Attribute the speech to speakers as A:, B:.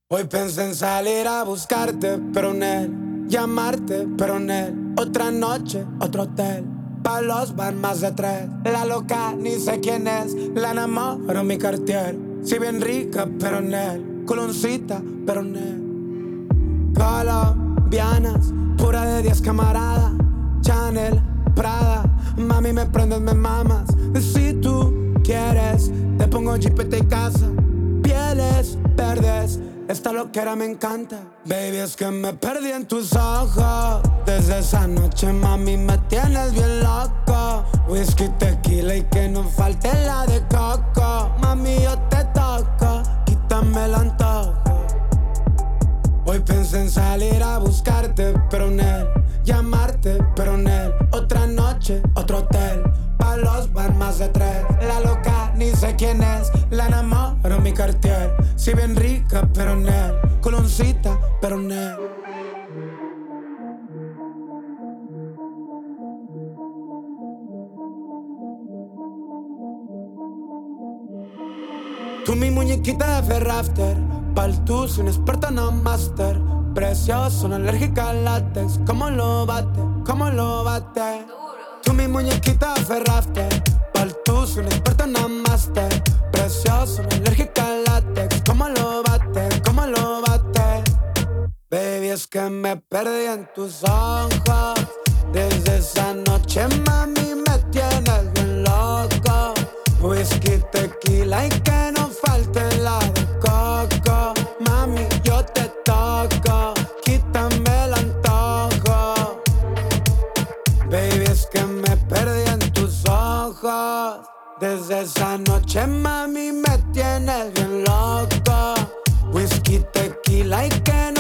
A: Hoy pensé en salir a buscarte, pero en él, llamarte, pero en él, otra noche, otro hotel. Pa' los van más de 3. La loca, ni sé quién es, la enamoro mi Cartier. Si bien rica, pero en él, culoncita, pero en él. Colombianas, pura de 10 camarada. Chanel, Prada, mami me prendes, me mamas. Si tú quieres, te pongo jipeta y casa. Pieles verdes, esta loquera me encanta. Baby, es que me perdí en tus ojos. Desde esa noche, mami, me tienes bien loco. Whisky, tequila y que no falte la de coco. Mami, yo te toco, quítame el antojo. Hoy pensé en salir a buscarte, pero en él, llamarte, pero en él, otra noche, otro hotel. Pa' los van más de 3. La loca, ni sé quién es, la enamoro mi Cartier. Si bien rica, pero en él, culoncita, pero en él. Tú mi muñequita de Ferrafter, pa'l tú soy un experto, no master. Precioso, no alérgica al látex. ¿Cómo lo bate? ¿Cómo lo bate? Tú mi muñequita de Ferrafter, pa'l tú soy un experto, no master. Precioso, no alérgica al látex. ¿Cómo lo bate? ¿Cómo lo bate? Baby, es que me perdí en tus ojos. Desde esa noche, mami, me tienes bien loco. Whisky, tequila y que no falte la de coco. Mami, yo te toco, quítame el antojo. Baby, es que me perdí en tus ojos. Desde esa noche, mami, me tienes bien loco. Whisky, tequila y que no